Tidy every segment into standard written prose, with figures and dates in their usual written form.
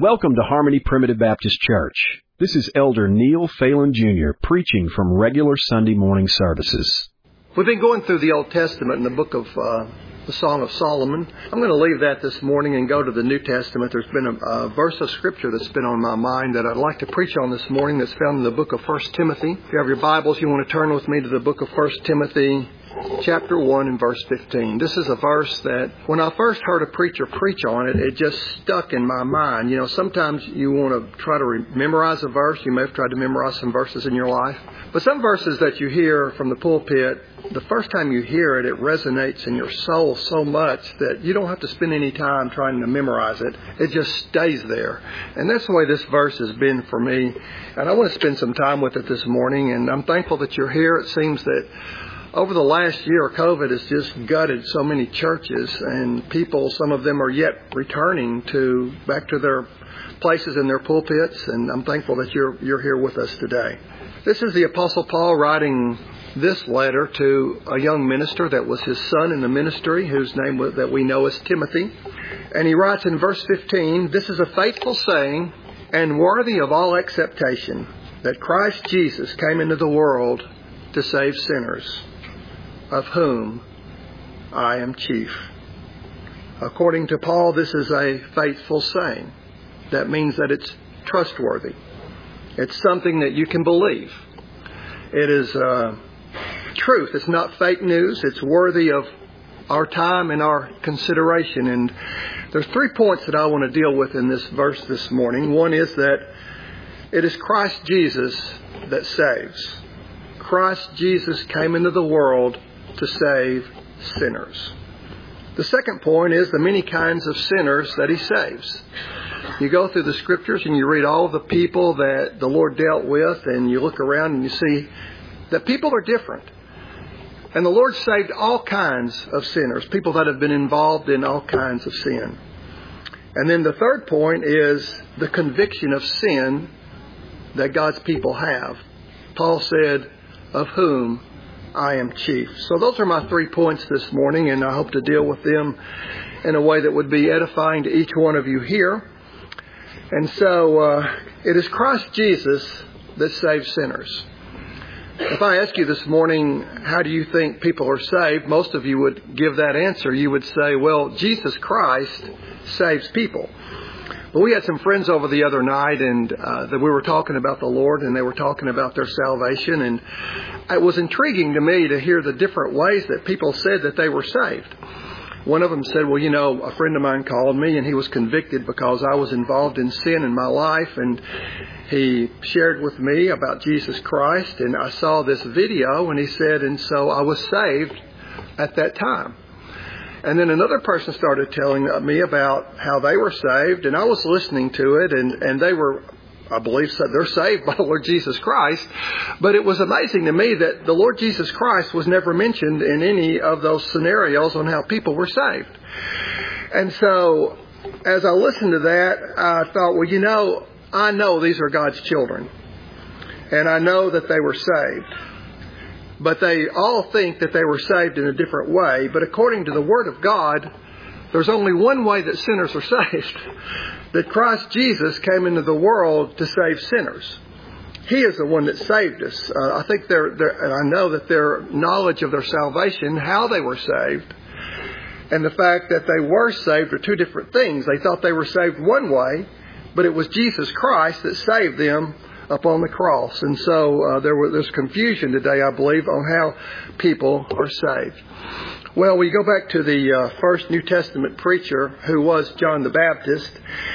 Welcome to Harmony Primitive Baptist Church. This is Elder Neil Phelan Jr. preaching from regular Sunday morning services. We've been going through the Old Testament in the book of the Song of Solomon. I'm going to leave that this morning and go to the New Testament. There's been a verse of Scripture that's been on my mind that I'd like to preach on this morning that's found in the book of 1 Timothy. If you have your Bibles, you want to turn with me to the book of 1 Timothy, chapter 1 and verse 15. This is a verse that when I first heard a preacher preach on it, it just stuck in my mind. You know, sometimes you want to try to memorize a verse. You may have tried to memorize some verses in your life. But some verses that you hear from the pulpit, the first time you hear it, it resonates in your soul so much that you don't have to spend any time trying to memorize it. It just stays there. And that's the way this verse has been for me. And I want to spend some time with it this morning. And I'm thankful that you're here. It seems that over the last year, COVID has just gutted so many churches, and people, some of them are yet returning back to their places in their pulpits, and I'm thankful that you're here with us today. This is the Apostle Paul writing this letter to a young minister that was his son in the ministry, whose name that we know as Timothy. And he writes in verse 15, "This is a faithful saying and worthy of all acceptation, that Christ Jesus came into the world to save sinners, of whom I am chief." According to Paul, this is a faithful saying. That means that it's trustworthy. It's something that you can believe. It is truth. It's not fake news. It's worthy of our time and our consideration. And there's 3 points that I want to deal with in this verse this morning. One is that it is Christ Jesus that saves. Christ Jesus came into the world to save sinners. The second point is the many kinds of sinners that He saves. You go through the Scriptures and you read all the people that the Lord dealt with, and you look around and you see that people are different. And the Lord saved all kinds of sinners, people that have been involved in all kinds of sin. And then the third point is the conviction of sin that God's people have. Paul said, "Of whom I am chief." So those are my 3 points this morning, and I hope to deal with them in a way that would be edifying to each one of you here. And so it is Christ Jesus that saves sinners. If I ask you this morning, how do you think people are saved? Most of you would give that answer. You would say, well, Jesus Christ saves people. But we had some friends over the other night, and that we were talking about the Lord, and they were talking about their salvation. And it was intriguing to me to hear the different ways that people said that they were saved. One of them said, well, you know, a friend of mine called me, and he was convicted because I was involved in sin in my life, and he shared with me about Jesus Christ, and I saw this video, and he said, and so I was saved at that time. And then another person started telling me about how they were saved, and I was listening to it, and they were, I believe, they're saved by the Lord Jesus Christ. But it was amazing to me that the Lord Jesus Christ was never mentioned in any of those scenarios on how people were saved. And so as I listened to that, I thought, well, you know, I know these are God's children, and I know that they were saved. But they all think that they were saved in a different way. But according to the Word of God, there's only one way that sinners are saved. That Christ Jesus came into the world to save sinners. He is the one that saved us. I think and I know that their knowledge of their salvation, how they were saved, and the fact that they were saved are two different things. They thought they were saved one way, but it was Jesus Christ that saved them upon the cross. And so there's confusion today, I believe, on how people are saved. Well, we go back to the first New Testament preacher, who was John the Baptist,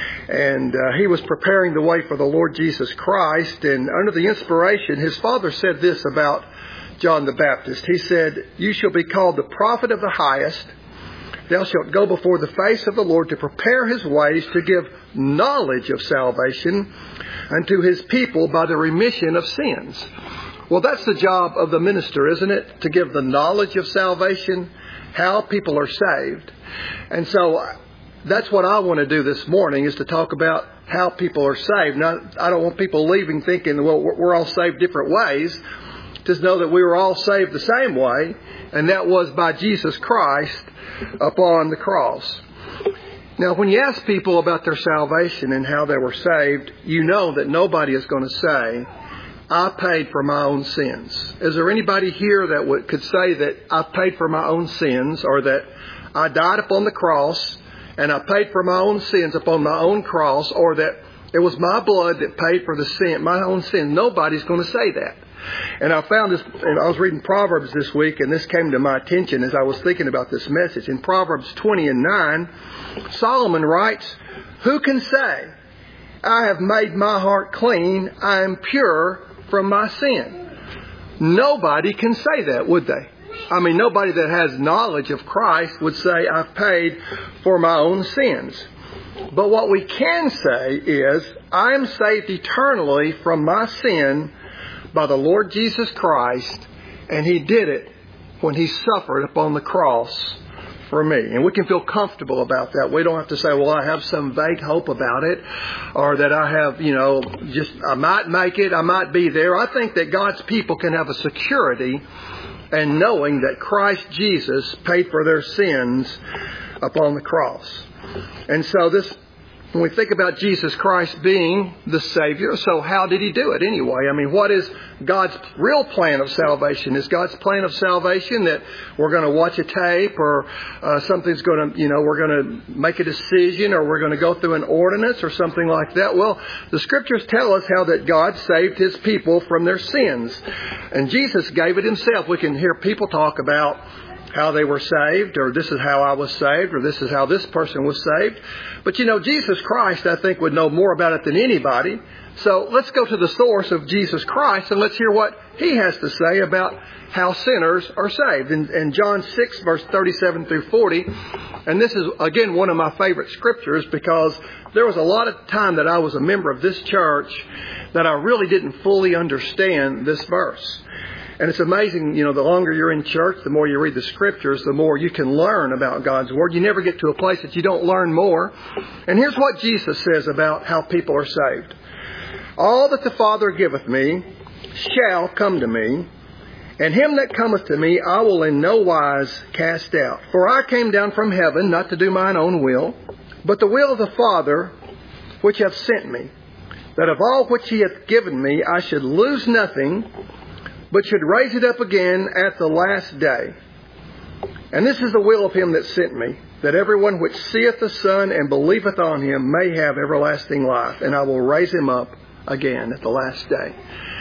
and he was preparing the way for the Lord Jesus Christ. And under the inspiration, his father said this about John the Baptist. He said, "You shall be called the prophet of the highest. Thou shalt go before the face of the Lord to prepare His ways, to give knowledge of salvation unto His people by the remission of sins." Well, that's the job of the minister, isn't it? To give the knowledge of salvation, how people are saved. And so that's what I want to do this morning, is to talk about how people are saved. Now, I don't want people leaving thinking, well, we're all saved different ways. Just know that we were all saved the same way, and that was by Jesus Christ upon the cross. Now, when you ask people about their salvation and how they were saved, you know that nobody is going to say, I paid for my own sins. Is there anybody here that could say that I paid for my own sins, or that I died upon the cross and I paid for my own sins upon my own cross, or that it was my blood that paid for my own sin? Nobody's going to say that. And I found this, and I was reading Proverbs this week, and this came to my attention as I was thinking about this message. In Proverbs 20:9, Solomon writes, who can say, I have made my heart clean, I am pure from my sin? Nobody can say that, would they? I mean, nobody that has knowledge of Christ would say, I've paid for my own sins. But what we can say is, I am saved eternally from my sin by the Lord Jesus Christ, and He did it when He suffered upon the cross for me. And we can feel comfortable about that. We don't have to say, well, I have some vague hope about it, or that I have, I might make it, I might be there. I think that God's people can have a security and knowing that Christ Jesus paid for their sins upon the cross. And so when we think about Jesus Christ being the Savior, so how did He do it anyway? I mean, what is God's real plan of salvation? Is God's plan of salvation that we're going to watch a tape, or something's going to, we're going to make a decision, or we're going to go through an ordinance or something like that? Well, the Scriptures tell us how that God saved His people from their sins. And Jesus gave it Himself. We can hear people talk about how they were saved, or this is how I was saved, or this is how this person was saved. But Jesus Christ, I think, would know more about it than anybody. So let's go to the source of Jesus Christ, and let's hear what He has to say about how sinners are saved. In John 6, verse 37 through 40, and this is, again, one of my favorite scriptures, because there was a lot of time that I was a member of this church that I really didn't fully understand this verse. And it's amazing, the longer you're in church, the more you read the Scriptures, the more you can learn about God's Word. You never get to a place that you don't learn more. And here's what Jesus says about how people are saved. All that the Father giveth me shall come to me, and him that cometh to me I will in no wise cast out. For I came down from heaven not to do mine own will, but the will of the Father which hath sent me, that of all which He hath given me I should lose nothing, but should raise it up again at the last day. And this is the will of Him that sent me, that everyone which seeth the Son and believeth on Him may have everlasting life, and I will raise him up again at the last day.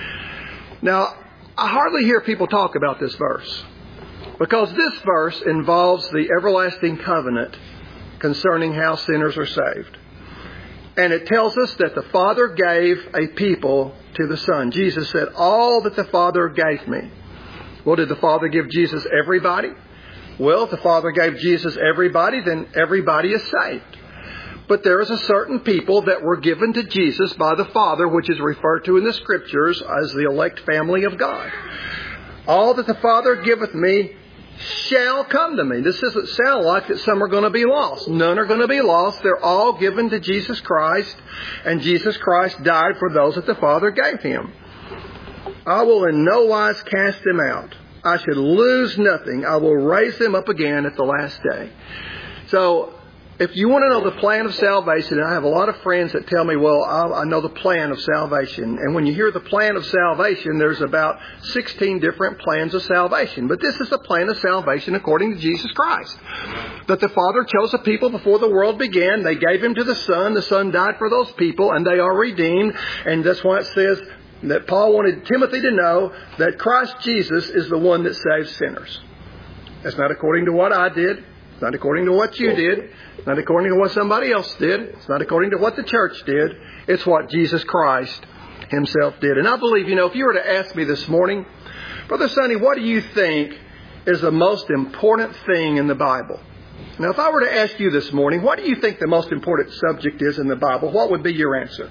Now, I hardly hear people talk about this verse, because this verse involves the everlasting covenant concerning how sinners are saved. And it tells us that the Father gave a people to the Son. Jesus said, all that the Father gave me. Well, did the Father give Jesus everybody? Well, if the Father gave Jesus everybody, then everybody is saved. But there is a certain people that were given to Jesus by the Father, which is referred to in the Scriptures as the elect family of God. All that the Father giveth me shall come to me. This doesn't sound like that some are going to be lost. None are going to be lost. They're all given to Jesus Christ, and Jesus Christ died for those that the Father gave Him. I will in no wise cast them out. I should lose nothing. I will raise them up again at the last day. So, if you want to know the plan of salvation, I have a lot of friends that tell me, well, I know the plan of salvation. And when you hear the plan of salvation, there's about 16 different plans of salvation. But this is the plan of salvation according to Jesus Christ. That the Father chose a people before the world began. They gave Him to the Son. The Son died for those people, and they are redeemed. And that's why it says that Paul wanted Timothy to know that Christ Jesus is the one that saves sinners. That's not according to what I did. It's not according to what you did. It's not according to what somebody else did. It's not according to what the church did. It's what Jesus Christ Himself did. And I believe, if you were to ask me this morning, Brother Sonny, what do you think is the most important thing in the Bible? Now, if I were to ask you this morning, what do you think the most important subject is in the Bible? What would be your answer?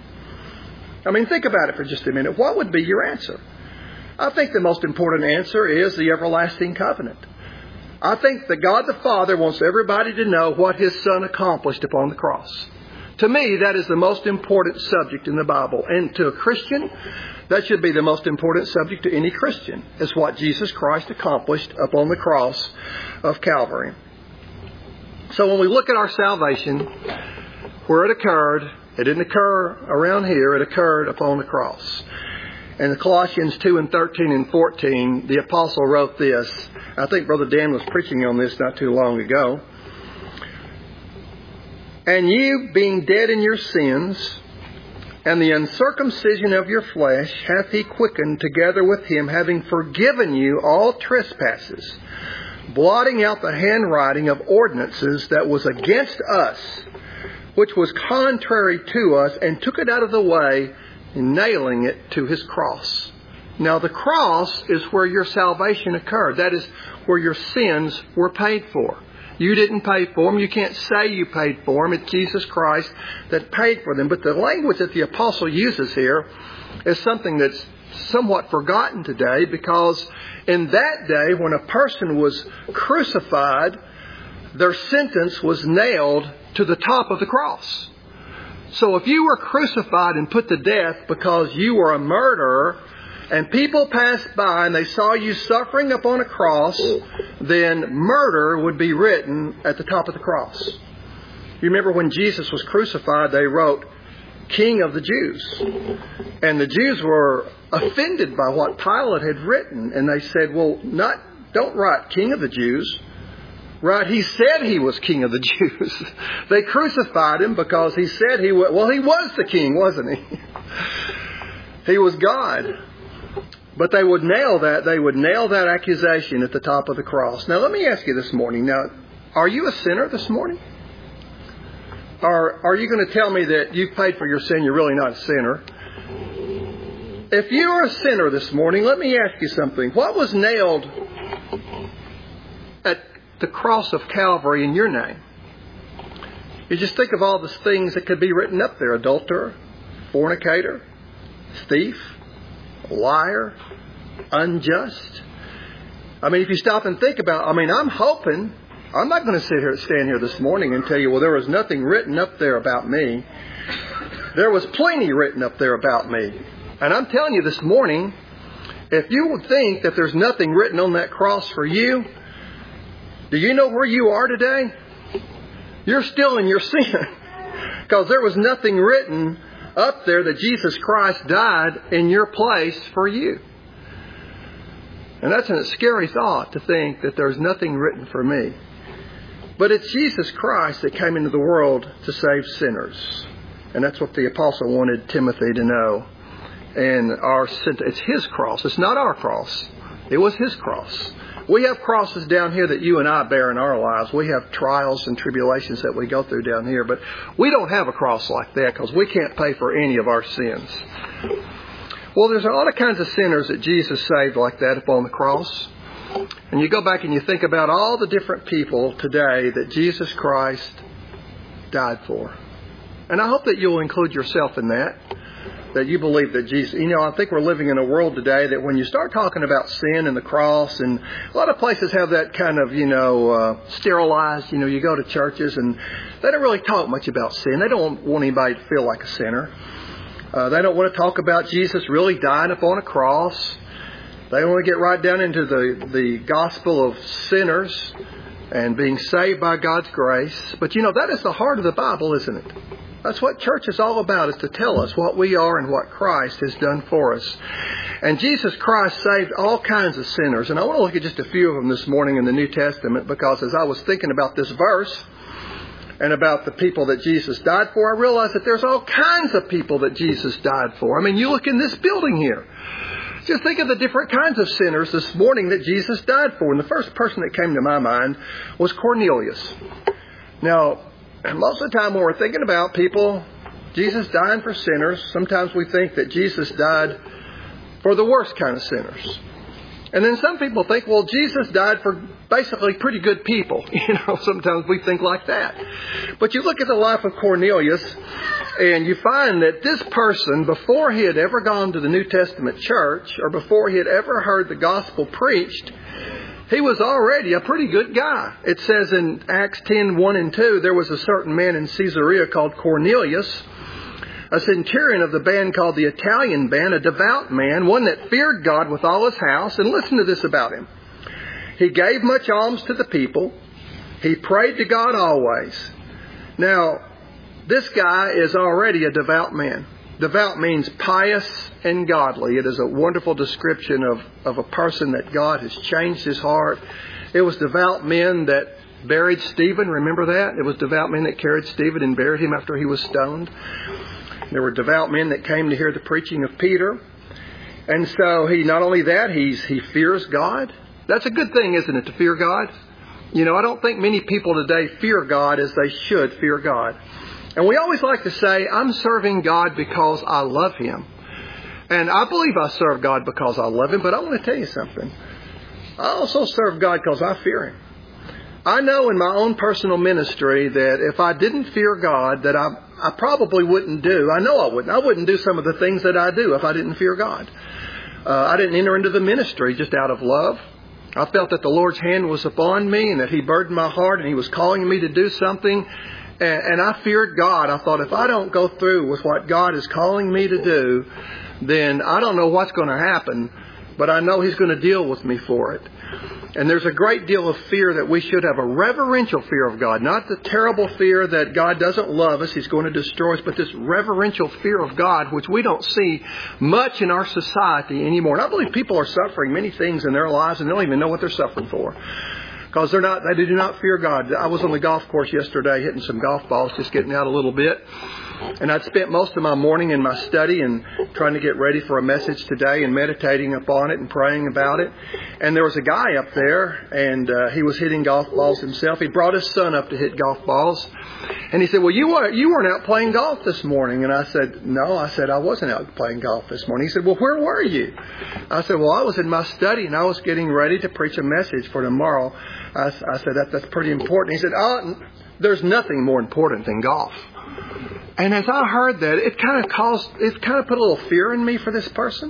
I mean, think about it for just a minute. What would be your answer? I think the most important answer is the everlasting covenant. I think that God the Father wants everybody to know what His Son accomplished upon the cross. To me, that is the most important subject in the Bible. And to a Christian, that should be the most important subject to any Christian, is what Jesus Christ accomplished upon the cross of Calvary. So when we look at our salvation, where it occurred, it didn't occur around here, it occurred upon the cross. In Colossians 2 and 13 and 14, the apostle wrote this. I think Brother Dan was preaching on this not too long ago. And you, being dead in your sins, and the uncircumcision of your flesh, hath he quickened together with him, having forgiven you all trespasses, blotting out the handwriting of ordinances that was against us, which was contrary to us, and took it out of the way, nailing it to his cross. Now the cross is where your salvation occurred. That is where your sins were paid for. You didn't pay for them. You can't say you paid for them. It's Jesus Christ that paid for them. But the language that the apostle uses here is something that's somewhat forgotten today, because in that day when a person was crucified, their sentence was nailed to the top of the cross. So if you were crucified and put to death because you were a murderer, and people passed by and they saw you suffering upon a cross, then murder would be written at the top of the cross. You remember when Jesus was crucified, they wrote, King of the Jews. And the Jews were offended by what Pilate had written. And they said, well, don't write King of the Jews. Right? He said he was King of the Jews. They crucified him because he said he was the king, wasn't he? He was God. But they would nail that accusation at the top of the cross. Now let me ask you this morning. Now, are you a sinner this morning? Or are you going to tell me that you've paid for your sin, you're really not a sinner? If you are a sinner this morning, let me ask you something. What was nailed at the cross of Calvary in your name? You just think of all the things that could be written up there. Adulterer, fornicator, thief, liar, unjust. I mean, if you stop and think about it, I'm hoping, I'm not going to stand here this morning and tell you, well, there was nothing written up there about me. There was plenty written up there about me. And I'm telling you this morning, if you would think that there's nothing written on that cross for you, do you know where you are today? You're still in your sin. Because there was nothing written up there that Jesus Christ died in your place for you. And that's a scary thought, to think that there's nothing written for me. But it's Jesus Christ that came into the world to save sinners. And that's what the apostle wanted Timothy to know. And it's his cross. It's not our cross. It was his cross. We have crosses down here that you and I bear in our lives. We have trials and tribulations that we go through down here. But we don't have a cross like that, because we can't pay for any of our sins. Well, there's a lot of kinds of sinners that Jesus saved like that upon the cross. And you go back and you think about all the different people today that Jesus Christ died for. And I hope that you'll include yourself in that. That you believe that Jesus... I think we're living in a world today that when you start talking about sin and the cross, and a lot of places have that kind of, sterilized. You go to churches and they don't really talk much about sin. They don't want anybody to feel like a sinner. They don't want to talk about Jesus really dying upon a cross. They want to get right down into the gospel of sinners and being saved by God's grace. But that is the heart of the Bible, isn't it? That's what church is all about, is to tell us what we are and what Christ has done for us. And Jesus Christ saved all kinds of sinners. And I want to look at just a few of them this morning in the New Testament, because as I was thinking about this verse and about the people that Jesus died for, I realized that there's all kinds of people that Jesus died for. You look in this building here. Just think of the different kinds of sinners this morning that Jesus died for. And the first person that came to my mind was Cornelius. Now, most of the time when we're thinking about people, Jesus dying for sinners, sometimes we think that Jesus died for the worst kind of sinners. And then some people think, well, Jesus died for basically pretty good people. Sometimes we think like that. But you look at the life of Cornelius, and you find that this person, before he had ever gone to the New Testament church, or before he had ever heard the gospel preached, he was already a pretty good guy. It says in Acts 10:1 and 2, there was a certain man in Caesarea called Cornelius, a centurion of the band called the Italian band, a devout man, one that feared God with all his house. And listen to this about him. He gave much alms to the people. He prayed to God always. Now, this guy is already a devout man. Devout means pious and godly. It is a wonderful description of a person that God has changed his heart. It was devout men that buried Stephen. Remember that? It was devout men that carried Stephen and buried him after he was stoned. There were devout men that came to hear the preaching of Peter. And so not only that, he fears God. That's a good thing, isn't it, to fear God? You know, I don't think many people today fear God as they should fear God. And we always like to say, I'm serving God because I love Him. And I believe I serve God because I love Him, but I want to tell you something. I also serve God because I fear Him. I know in my own personal ministry that if I didn't fear God, that I probably wouldn't do. I know I wouldn't. I wouldn't do some of the things that I do if I didn't fear God. I didn't enter into the ministry just out of love. I felt that the Lord's hand was upon me and that He burdened my heart and He was calling me to do something. And I feared God. I thought, if I don't go through with what God is calling me to do, then I don't know what's going to happen, but I know He's going to deal with me for it. And there's a great deal of fear that we should have, a reverential fear of God, not the terrible fear that God doesn't love us, He's going to destroy us, but this reverential fear of God, which we don't see much in our society anymore. And I believe people are suffering many things in their lives and they don't even know what they're suffering for. Because they do not fear God. I was on the golf course yesterday hitting some golf balls, just getting out a little bit. And I'd spent most of my morning in my study and trying to get ready for a message today and meditating upon it and praying about it. And there was a guy up there and he was hitting golf balls himself. He brought his son up to hit golf balls. And he said, well, you weren't out playing golf this morning. And I said, no, I wasn't out playing golf this morning. He said, well, where were you? I said, well, I was in my study and I was getting ready to preach a message for tomorrow. I said, that's pretty important. He said, there's nothing more important than golf. And as I heard that, it kind of put a little fear in me for this person.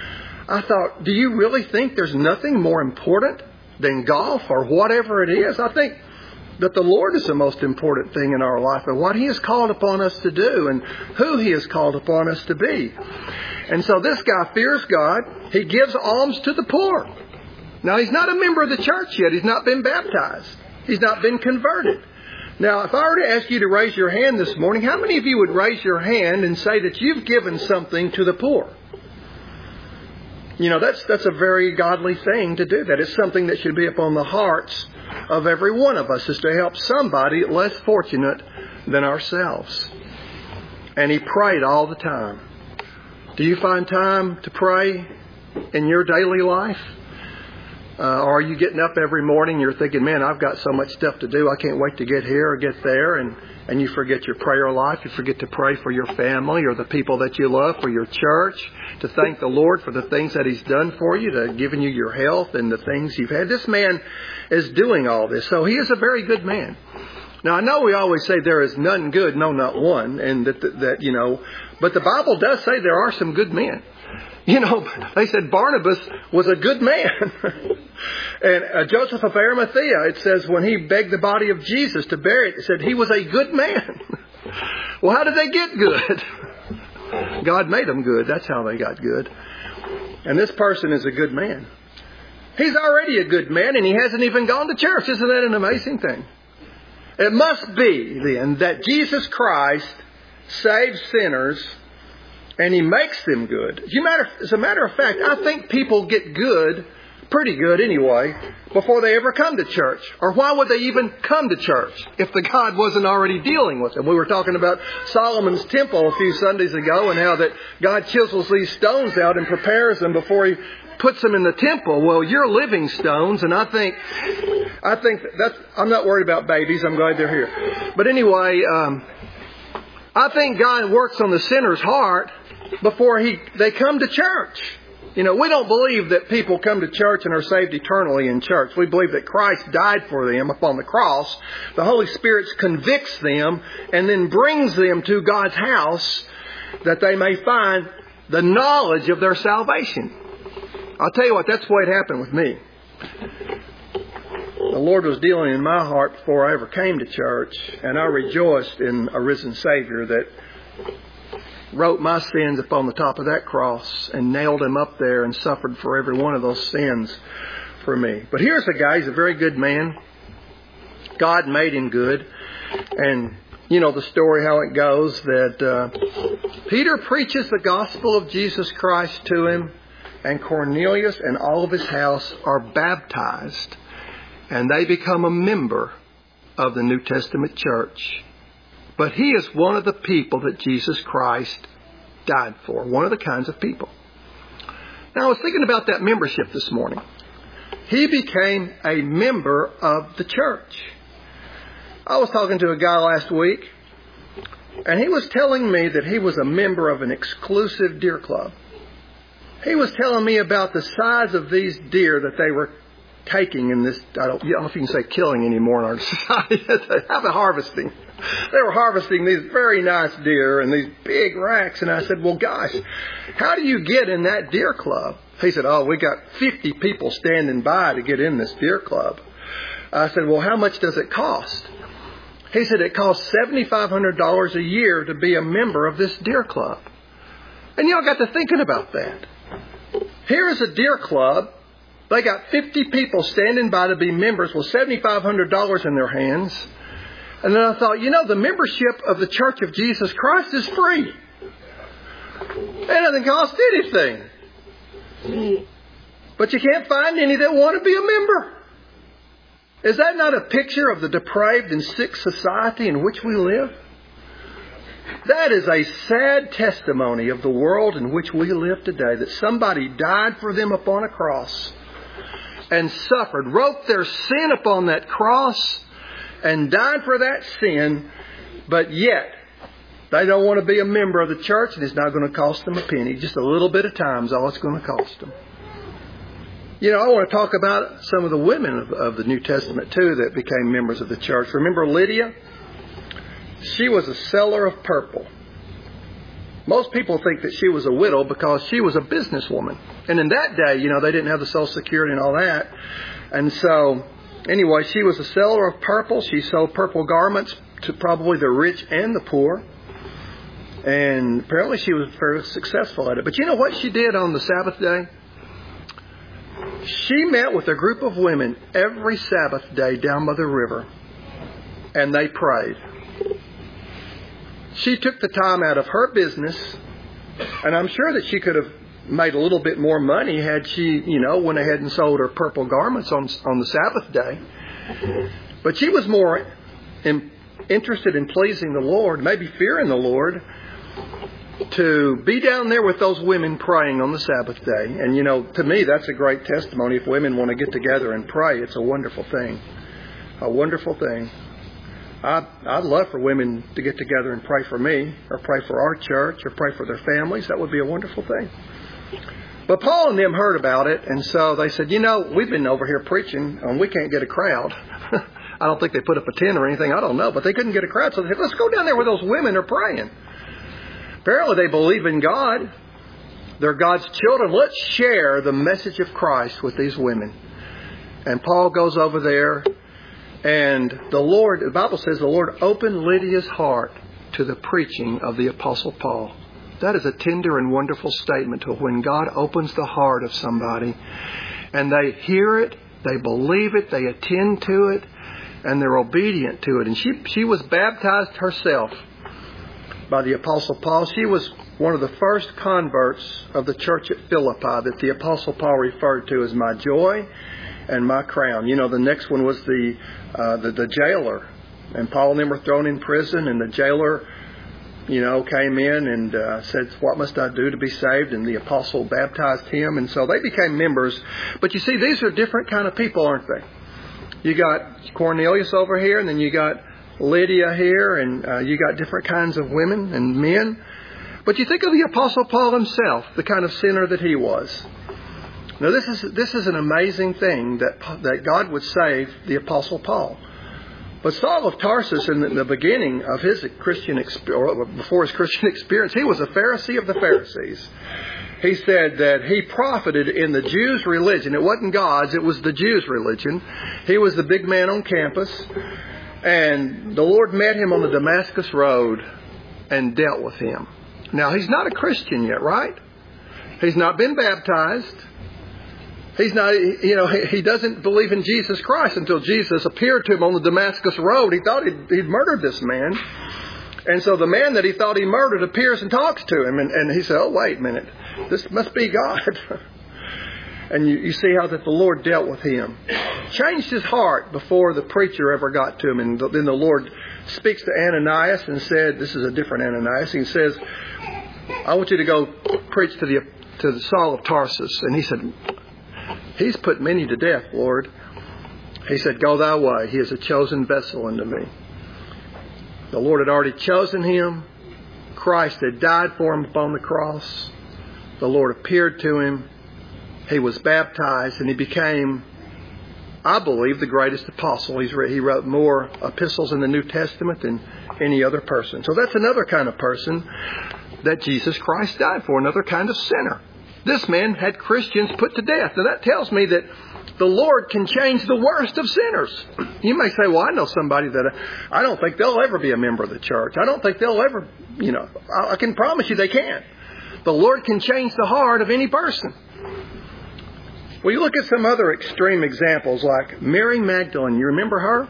I thought, do you really think there's nothing more important than golf or whatever it is? I think that the Lord is the most important thing in our life and what He has called upon us to do and who He has called upon us to be. And so this guy fears God. He gives alms to the poor. Now, he's not a member of the church yet. He's not been baptized. He's not been converted. Now, if I were to ask you to raise your hand this morning, how many of you would raise your hand and say that you've given something to the poor? You know, that's a very godly thing to do. That is something that should be upon the hearts of every one of us, is to help somebody less fortunate than ourselves. And he prayed all the time. Do you find time to pray in your daily life? Or are you getting up every morning and you're thinking, man, I've got so much stuff to do. I can't wait to get here or get there. And you forget your prayer life. You forget to pray for your family or the people that you love, for your church, to thank the Lord for the things that He's done for you, to giving you your health and the things you've had. This man is doing all this. So he is a very good man. Now, I know we always say there is none good, no, not one. And that you know, but the Bible does say there are some good men. You know, they said Barnabas was a good man. And Joseph of Arimathea, it says when he begged the body of Jesus to bury it, it said he was a good man. Well, how did they get good? God made them good. That's how they got good. And this person is a good man. He's already a good man and he hasn't even gone to church. Isn't that an amazing thing? It must be then that Jesus Christ saves sinners and He makes them good. As a matter of fact, I think people get good, pretty good anyway, before they ever come to church. Or why would they even come to church if the God wasn't already dealing with them? We were talking about Solomon's temple a few Sundays ago and how that God chisels these stones out and prepares them before He puts them in the temple. Well, you're living stones, and I think that's, I'm not worried about babies. I'm glad they're here. But anyway, I think God works on the sinner's heart before they come to church. You know, we don't believe that people come to church and are saved eternally in church. We believe that Christ died for them upon the cross. The Holy Spirit convicts them and then brings them to God's house that they may find the knowledge of their salvation. I'll tell you what, that's the way it happened with me. The Lord was dealing in my heart before I ever came to church, and I rejoiced in a risen Savior that wrote my sins upon the top of that cross and nailed Him up there and suffered for every one of those sins for me. But here's a guy, he's a very good man. God made him good. And you know the story how it goes, that Peter preaches the gospel of Jesus Christ to him, and Cornelius and all of his house are baptized, and they become a member of the New Testament church. But he is one of the people that Jesus Christ died for, one of the kinds of people. Now I was thinking about that membership this morning. He became a member of the church. I was talking to a guy last week, and he was telling me that he was a member of an exclusive deer club. He was telling me about the size of these deer that they were taking in this, I don't know if you can say killing anymore in our society. How about harvesting? They were harvesting these very nice deer and these big racks. And I said, well, gosh, how do you get in that deer club? He said, oh, we got 50 people standing by to get in this deer club. I said, well, how much does it cost? He said, it costs $7,500 a year to be a member of this deer club. And y'all got to thinking about that. Here's a deer club. They got 50 people standing by to be members with $7,500 in their hands. And then I thought, the membership of the Church of Jesus Christ is free. It doesn't cost anything. But you can't find any that want to be a member. Is that not a picture of the depraved and sick society in which we live? That is a sad testimony of the world in which we live today, that somebody died for them upon a cross and suffered, wrote their sin upon that cross and died for that sin, but yet they don't want to be a member of the church, and it's not going to cost them a penny. Just a little bit of time is all it's going to cost them. I want to talk about some of the women of the New Testament, too, that became members of the church. Remember Lydia? She was a seller of purple. Most people think that she was a widow because she was a businesswoman. And in that day, they didn't have the Social Security and all that. And so, anyway, she was a seller of purple. She sold purple garments to probably the rich and the poor. And apparently she was very successful at it. But you know what she did on the Sabbath day? She met with a group of women every Sabbath day down by the river, and they prayed. She took the time out of her business, and I'm sure that she could have made a little bit more money had she, went ahead and sold her purple garments on the Sabbath day. But she was more interested in pleasing the Lord, maybe fearing the Lord, to be down there with those women praying on the Sabbath day. And, to me, that's a great testimony. If women want to get together and pray, it's a wonderful thing. A wonderful thing. I'd love for women to get together and pray for me, or pray for our church, or pray for their families. That would be a wonderful thing. But Paul and them heard about it, and so they said, we've been over here preaching, and we can't get a crowd. I don't think they put up a tent or anything. I don't know. But they couldn't get a crowd, so they said, let's go down there where those women are praying. Apparently they believe in God. They're God's children. Let's share the message of Christ with these women. And Paul goes over there, and the Bible says the Lord opened Lydia's heart to the preaching of the Apostle Paul. That is a tender and wonderful statement to when God opens the heart of somebody and they hear it, they believe it, they attend to it, and they're obedient to it. And she was baptized herself by the Apostle Paul. She was one of the first converts of the church at Philippi that the Apostle Paul referred to as my joy and my crown. The next one was the jailer. And Paul and them were thrown in prison, and the jailer, came in and said, what must I do to be saved? And the apostle baptized him. And so they became members. But you see, these are different kind of people, aren't they? You got Cornelius over here, and then you got Lydia here, and you got different kinds of women and men. But you think of the Apostle Paul himself, the kind of sinner that he was. Now this is an amazing thing that God would save the Apostle Paul. But Saul of Tarsus, in the beginning of his Christian before his Christian experience, he was a Pharisee of the Pharisees. He said that he profited in the Jews' religion. It wasn't God's, it was the Jews' religion. He was the big man on campus. And the Lord met him on the Damascus Road and dealt with him. Now, he's not a Christian yet, right? He's not been baptized. He's not, he doesn't believe in Jesus Christ until Jesus appeared to him on the Damascus Road. He thought he'd murdered this man. And so the man that he thought he murdered appears and talks to him. And he said, oh, wait a minute. This must be God. And you see how that the Lord dealt with him. Changed his heart before the preacher ever got to him. And then the Lord speaks to Ananias and said, this is a different Ananias. He says, I want you to go preach to Saul of Tarsus. And he said, he's put many to death, Lord. He said, go thy way. He is a chosen vessel unto me. The Lord had already chosen him. Christ had died for him upon the cross. The Lord appeared to him. He was baptized and he became, I believe, the greatest apostle. He wrote more epistles in the New Testament than any other person. So that's another kind of person that Jesus Christ died for, another kind of sinner. This man had Christians put to death. Now that tells me that the Lord can change the worst of sinners. You may say, well, I know somebody that I don't think they'll ever be a member of the church. I don't think they'll ever, I can promise you they can't. The Lord can change the heart of any person. Well, you look at some other extreme examples like Mary Magdalene. You remember her?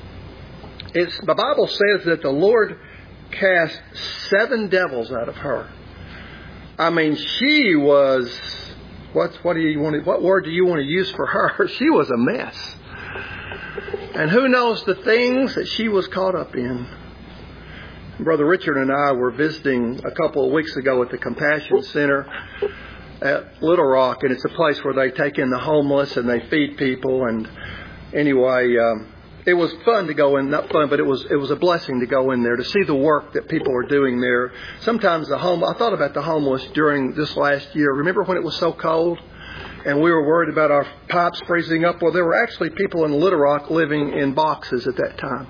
The Bible says that the Lord cast 7 devils out of her. I mean, she was, what word do you want to use for her? She was a mess. And who knows the things that she was caught up in. Brother Richard and I were visiting a couple of weeks ago at the Compassion Center at Little Rock, and it's a place where they take in the homeless and they feed people. And anyway, it was fun to go in. Not fun, but it was a blessing to go in there to see the work that people are doing there. Sometimes I thought about the homeless during this last year. Remember when it was so cold and we were worried about our pipes freezing up? Well, there were actually people in Little Rock living in boxes at that time,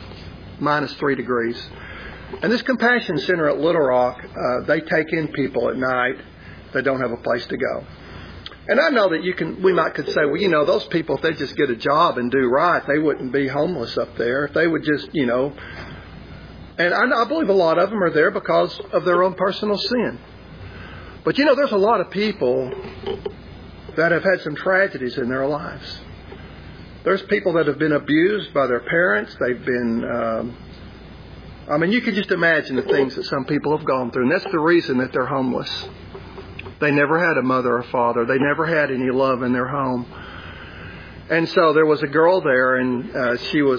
-3 degrees. And this Compassion Center at Little Rock, they take in people at night that don't have a place to go. And I know that we could say, well, those people, if they just get a job and do right, they wouldn't be homeless up there. If they would just, and I believe a lot of them are there because of their own personal sin. But there's a lot of people that have had some tragedies in their lives. There's people that have been abused by their parents. They've been, you can just imagine the things that some people have gone through. And that's the reason that they're homeless. They never had a mother or father. They never had any love in their home. And so there was a girl there, and she was,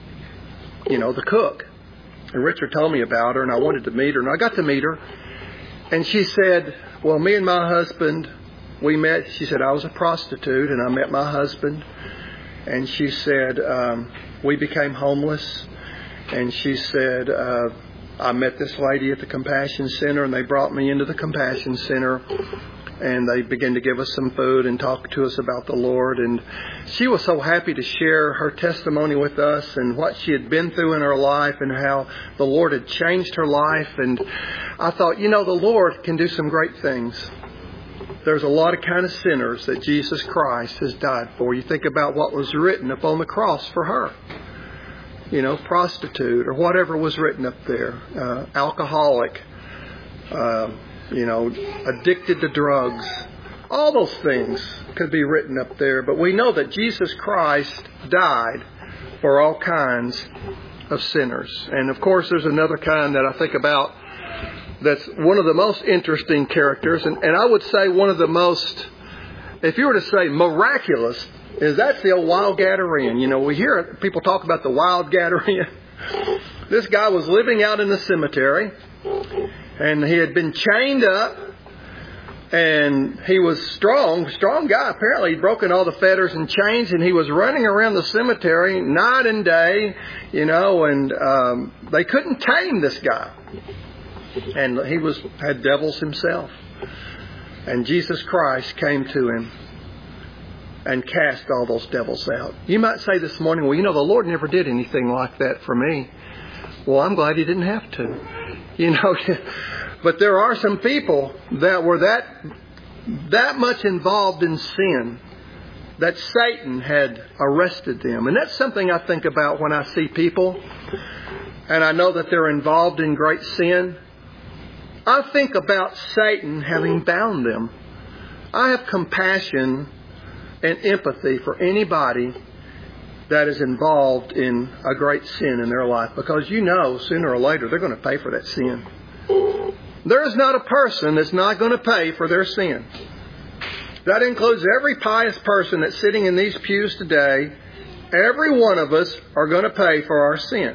the cook. And Richard told me about her, and I wanted to meet her. And I got to meet her. And she said, well, me and my husband, we met. She said, I was a prostitute, and I met my husband. And she said, we became homeless. And she said, I met this lady at the Compassion Center, and they brought me into the Compassion Center, and they began to give us some food and talk to us about the Lord. And she was so happy to share her testimony with us and what she had been through in her life and how the Lord had changed her life. And I thought, the Lord can do some great things. There's a lot of kind of sinners that Jesus Christ has died for. You think about what was written upon the cross for her. Prostitute or whatever was written up there, alcoholic, addicted to drugs. All those things could be written up there. But we know that Jesus Christ died for all kinds of sinners. And of course, there's another kind that I think about that's one of the most interesting characters. And I would say one of the most, if you were to say miraculous, that's the old wild Gadarene. We hear people talk about the wild Gadarene. This guy was living out in the cemetery, and he had been chained up, and he was strong guy. Apparently, he'd broken all the fetters and chains, and he was running around the cemetery night and day, and they couldn't tame this guy. And he had devils himself. And Jesus Christ came to him and cast all those devils out. You might say this morning, well, the Lord never did anything like that for me. Well, I'm glad He didn't have to. But there are some people that were that much involved in sin that Satan had arrested them. And that's something I think about when I see people and I know that they're involved in great sin. I think about Satan having bound them. I have compassion and empathy for anybody that is involved in a great sin in their life, because you know sooner or later they're going to pay for that sin. There is not a person that's not going to pay for their sin. That includes every pious person that's sitting in these pews today. Every one of us are going to pay for our sin.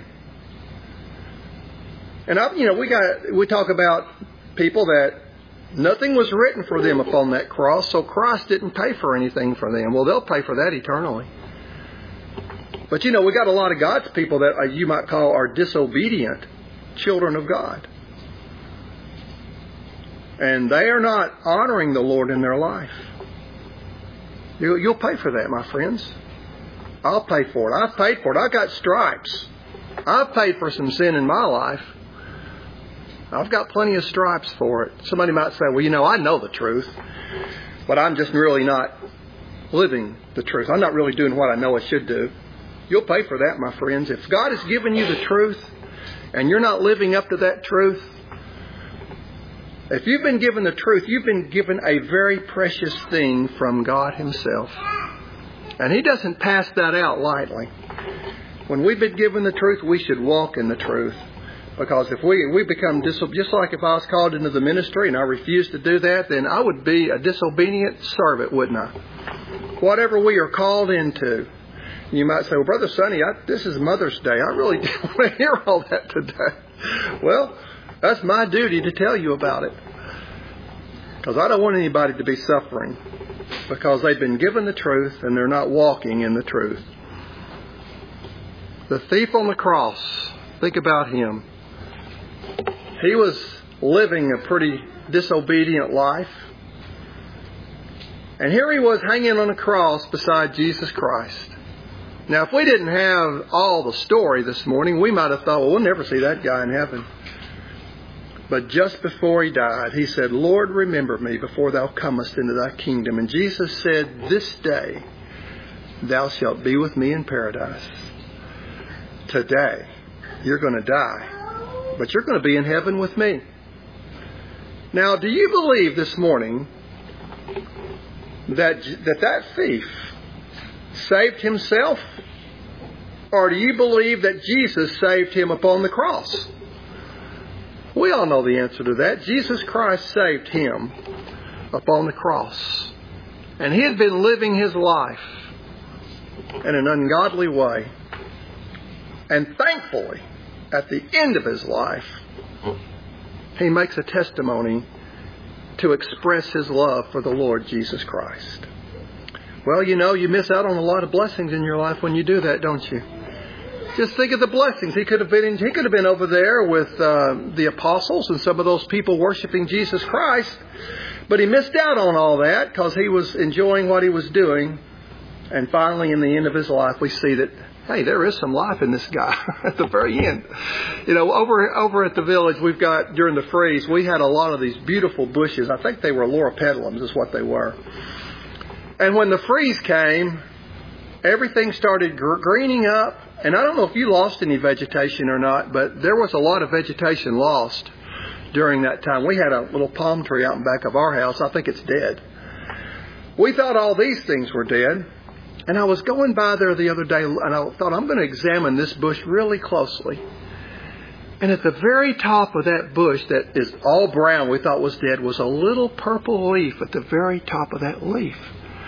And we talk about people that nothing was written for them upon that cross, so Christ didn't pay for anything for them. Well, they'll pay for that eternally. But we got a lot of God's people that you might call are disobedient children of God. And they are not honoring the Lord in their life. You'll pay for that, my friends. I'll pay for it. I've paid for it. I've got stripes. I've paid for some sin in my life. I've got plenty of stripes for it. Somebody might say, well, I know the truth, but I'm just really not living the truth. I'm not really doing what I know I should do. You'll pay for that, my friends. If God has given you the truth and you're not living up to that truth, if you've been given the truth, you've been given a very precious thing from God Himself. And He doesn't pass that out lightly. When we've been given the truth, we should walk in the truth. Because if we become just like if I was called into the ministry and I refused to do that, then I would be a disobedient servant, wouldn't I? Whatever we are called into. You might say, well, Brother Sonny, this is Mother's Day. I really don't want to hear all that today. Well, that's my duty to tell you about it. Because I don't want anybody to be suffering because they've been given the truth and they're not walking in the truth. The thief on the cross, think about him. He was living a pretty disobedient life. And here he was hanging on a cross beside Jesus Christ. Now, if we didn't have all the story this morning, we might have thought, well, we'll never see that guy in heaven. But just before he died, he said, Lord, remember me before thou comest into thy kingdom. And Jesus said, this day thou shalt be with me in paradise. Today, you're going to die, but you're going to be in heaven with me. Now, do you believe this morning that thief saved himself? Or do you believe that Jesus saved him upon the cross? We all know the answer to that. Jesus Christ saved him upon the cross. And he had been living his life in an ungodly way. And thankfully, at the end of his life, he makes a testimony to express his love for the Lord Jesus Christ. Well, you miss out on a lot of blessings in your life when you do that, don't you? Just think of the blessings. He could have been over there with the apostles and some of those people worshiping Jesus Christ, but he missed out on all that because he was enjoying what he was doing. And finally, in the end of his life, we see that, hey, there is some life in this guy at the very end. Over at the village, we've got, during the freeze, we had a lot of these beautiful bushes. I think they were loropetalums is what they were. And when the freeze came, everything started greening up. And I don't know if you lost any vegetation or not, but there was a lot of vegetation lost during that time. We had a little palm tree out in back of our house. I think it's dead. We thought all these things were dead. And I was going by there the other day, and I thought, I'm going to examine this bush really closely. And at the very top of that bush that is all brown, we thought was dead, was a little purple leaf at the very top of that leaf.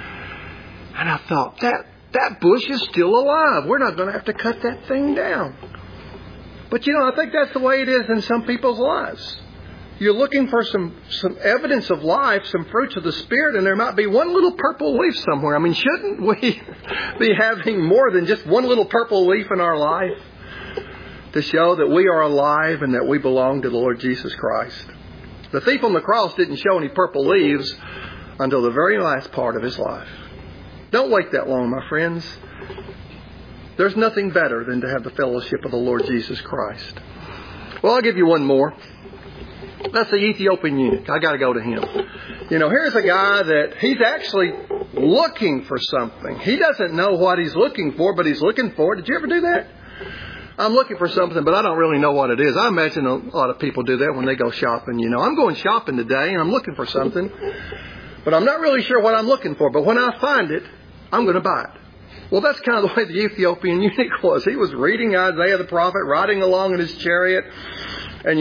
And I thought, that bush is still alive. We're not going to have to cut that thing down. But I think that's the way it is in some people's lives. You're looking for some evidence of life, some fruits of the Spirit, and there might be one little purple leaf somewhere. I mean, shouldn't we be having more than just one little purple leaf in our life to show that we are alive and that we belong to the Lord Jesus Christ? The thief on the cross didn't show any purple leaves until the very last part of his life. Don't wait that long, my friends. There's nothing better than to have the fellowship of the Lord Jesus Christ. Well, I'll give you one more. That's the Ethiopian eunuch. I got to go to him. Here's a guy that he's actually looking for something. He doesn't know what he's looking for, but he's looking for it. Did you ever do that? I'm looking for something, but I don't really know what it is. I imagine a lot of people do that when they go shopping. I'm going shopping today and I'm looking for something, but I'm not really sure what I'm looking for. But when I find it, I'm going to buy it. Well, that's kind of the way the Ethiopian eunuch was. He was reading Isaiah the prophet, riding along in his chariot. And,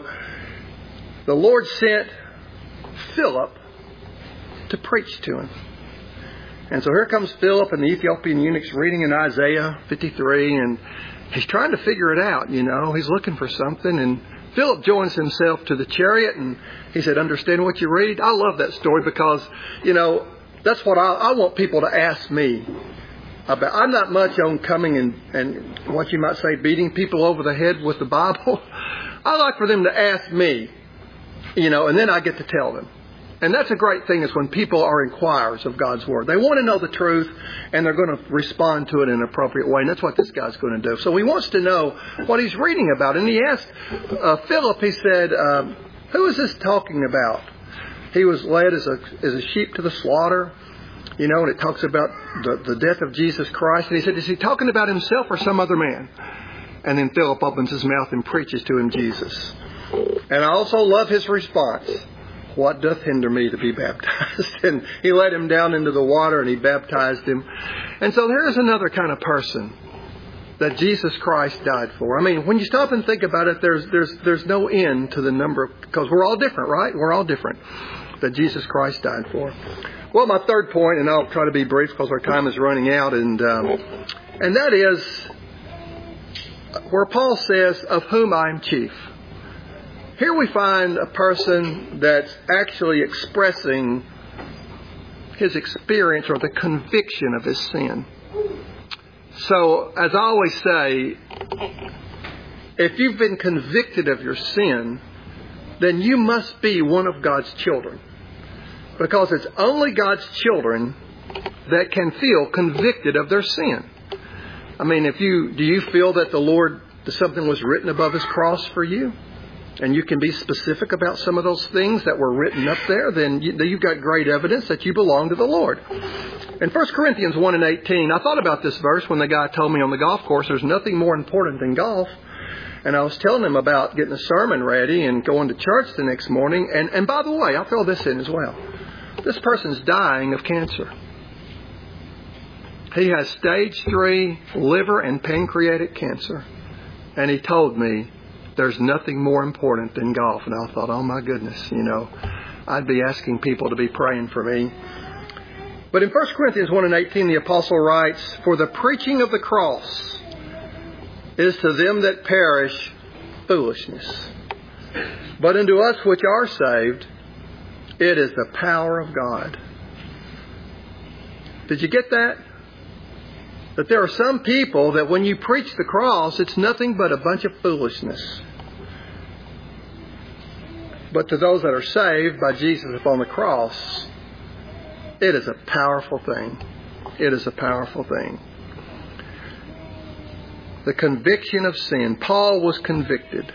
the Lord sent Philip to preach to him. And so here comes Philip, and the Ethiopian eunuch's reading in Isaiah 53, and he's trying to figure it out, He's looking for something, and Philip joins himself to the chariot, and he said, understand what you read? I love that story because, that's what I want people to ask me about. I'm not much on coming and what you might say, beating people over the head with the Bible. I like for them to ask me, and then I get to tell them. And that's a great thing is when people are inquirers of God's Word. They want to know the truth, and they're going to respond to it in an appropriate way. And that's what this guy's going to do. So he wants to know what he's reading about. And he asked Philip, he said, who is this talking about? He was led as a sheep to the slaughter, and it talks about the death of Jesus Christ. And he said, is he talking about himself or some other man? And then Philip opens his mouth and preaches to him Jesus. And I also love his response. What doth hinder me to be baptized? And he led him down into the water and he baptized him. And so here's another kind of person that Jesus Christ died for. I mean, when you stop and think about it, there's no end to the number of, because we're all different, right? We're all different, that Jesus Christ died for. Well, my third point, and I'll try to be brief because our time is running out, and that is where Paul says, of whom I am chief. Here we find a person that's actually expressing his experience or the conviction of his sin. So, as I always say, if you've been convicted of your sin, then you must be one of God's children. Because it's only God's children that can feel convicted of their sin. I mean, do you feel that that something was written above His cross for you? And you can be specific about some of those things that were written up there, then you've got great evidence that you belong to the Lord. In 1 Corinthians 1:18, I thought about this verse when the guy told me on the golf course there's nothing more important than golf. And I was telling him about getting a sermon ready and going to church the next morning. And by the way, I'll throw this in as well. This person's dying of cancer. He has stage 3 liver and pancreatic cancer. And he told me, there's nothing more important than golf. And I thought, oh my goodness, I'd be asking people to be praying for me. But in 1 Corinthians 1:18, the apostle writes, for the preaching of the cross is to them that perish foolishness. But unto us which are saved, it is the power of God. Did you get that? That there are some people that when you preach the cross, it's nothing but a bunch of foolishness. But to those that are saved by Jesus upon the cross, it is a powerful thing. It is a powerful thing. The conviction of sin. Paul was convicted.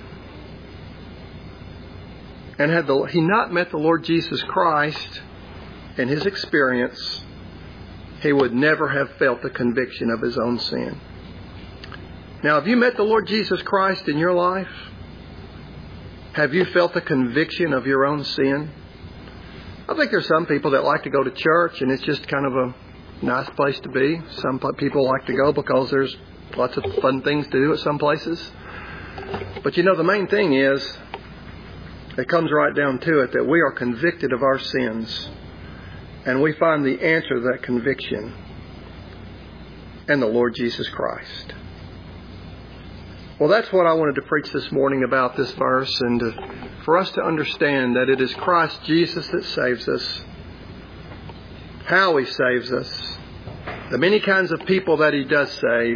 And had he not met the Lord Jesus Christ in his experience, he would never have felt the conviction of his own sin. Now, have you met the Lord Jesus Christ in your life? Have you felt the conviction of your own sin? I think there's some people that like to go to church and it's just kind of a nice place to be. Some people like to go because there's lots of fun things to do at some places. But the main thing is, it comes right down to it, that we are convicted of our sins. And we find the answer to that conviction in the Lord Jesus Christ. Well, that's what I wanted to preach this morning about this verse, and for us to understand that it is Christ Jesus that saves us, how He saves us, the many kinds of people that He does save,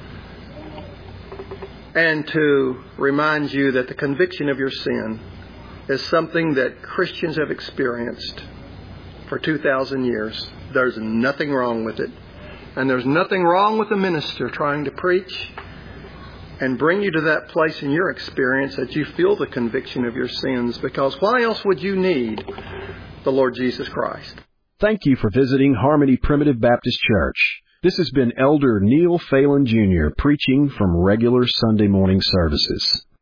and to remind you that the conviction of your sin is something that Christians have experienced for 2,000 years. There's nothing wrong with it. And there's nothing wrong with a minister trying to preach and bring you to that place in your experience that you feel the conviction of your sins, because why else would you need the Lord Jesus Christ? Thank you for visiting Harmony Primitive Baptist Church. This has been Elder Neil Phelan Jr. preaching from regular Sunday morning services.